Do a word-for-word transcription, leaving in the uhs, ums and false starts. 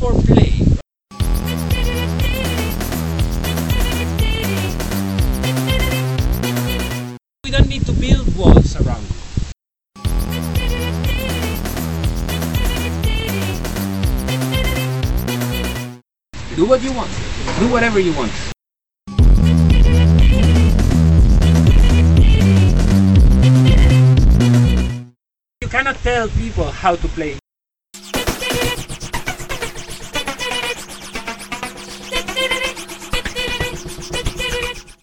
for play. We don't need to build walls around it. Do what you want. Do whatever you want. You cannot tell people how to play.